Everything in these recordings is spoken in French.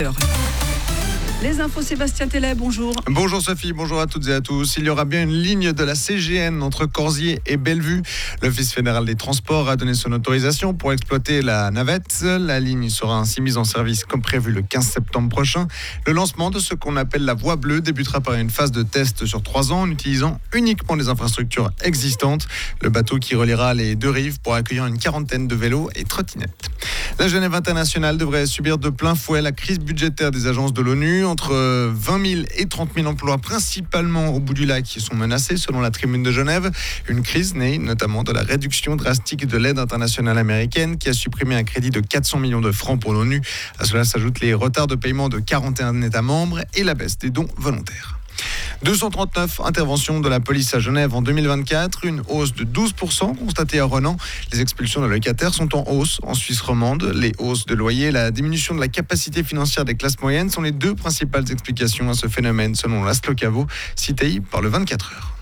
Les infos, Sébastien Tellet, bonjour. Bonjour Sophie, bonjour à toutes et à tous. Il y aura bien une ligne de la CGN entre Corsier et Bellevue. L'Office fédéral des transports a donné son autorisation pour exploiter la navette. La ligne sera ainsi mise en service comme prévu le 15 septembre prochain. Le lancement de ce qu'on appelle la voie bleue débutera par une phase de test sur 3 ans en utilisant uniquement les infrastructures existantes. Le bateau qui reliera les deux rives pour accueillir une quarantaine de vélos et trottinettes. La Genève internationale devrait subir de plein fouet la crise budgétaire des agences de l'ONU. Entre 20 000 et 30 000 emplois, principalement au bout du lac, qui sont menacés selon la Tribune de Genève. Une crise née notamment de la réduction drastique de l'aide internationale américaine qui a supprimé un crédit de 400 millions de francs pour l'ONU. À cela s'ajoutent les retards de paiement de 41 États membres et la baisse des dons volontaires. 239 interventions de la police à Genève en 2024, une hausse de 12% constatée à Renan. Les expulsions de locataires sont en hausse en Suisse romande. Les hausses de loyer et la diminution de la capacité financière des classes moyennes sont les deux principales explications à ce phénomène, selon Laszlo Cavo, cité par le 24 heures.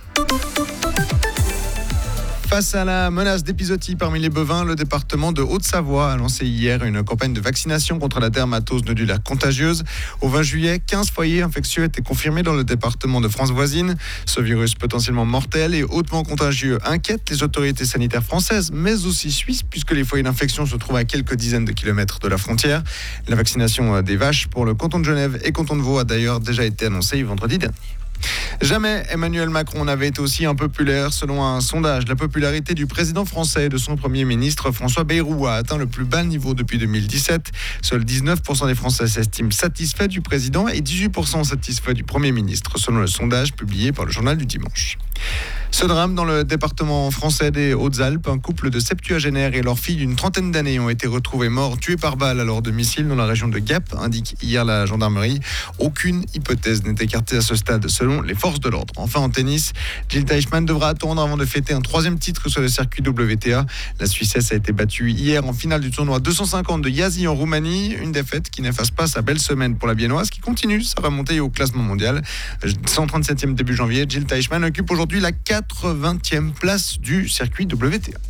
Face à la menace d'épizootie parmi les bovins, le département de Haute-Savoie a lancé hier une campagne de vaccination contre la dermatose nodulaire contagieuse. Au 20 juillet, 15 foyers infectieux étaient confirmés dans le département de France voisine. Ce virus potentiellement mortel et hautement contagieux inquiète les autorités sanitaires françaises, mais aussi suisses, puisque les foyers d'infection se trouvent à quelques dizaines de kilomètres de la frontière. La vaccination des vaches pour le canton de Genève et canton de Vaud a d'ailleurs déjà été annoncée vendredi dernier. Jamais Emmanuel Macron n'avait été aussi impopulaire. Selon un sondage, la popularité du président français et de son Premier ministre François Bayrou a atteint le plus bas niveau depuis 2017. Seuls 19% des Français s'estiment satisfaits du président et 18% satisfaits du Premier ministre, selon le sondage publié par le journal du dimanche. Ce drame dans le département français des Hautes-Alpes, un couple de septuagénaires et leur fille d'une trentaine d'années ont été retrouvés morts, tués par balle à leur domicile dans la région de Gap, indique hier la gendarmerie. Aucune hypothèse n'est écartée à ce stade, selon les forces de l'ordre. Enfin, en tennis, Jil Teichmann devra attendre avant de fêter un 3e titre sur le circuit WTA. La Suissesse a été battue hier en finale du tournoi 250 de Iași en Roumanie. Une défaite qui n'efface pas sa belle semaine pour la Biennoise, qui continue sa remontée au classement mondial. 137e début janvier, Jil Teichmann occupe aujourd'hui la 80e place du circuit WTA.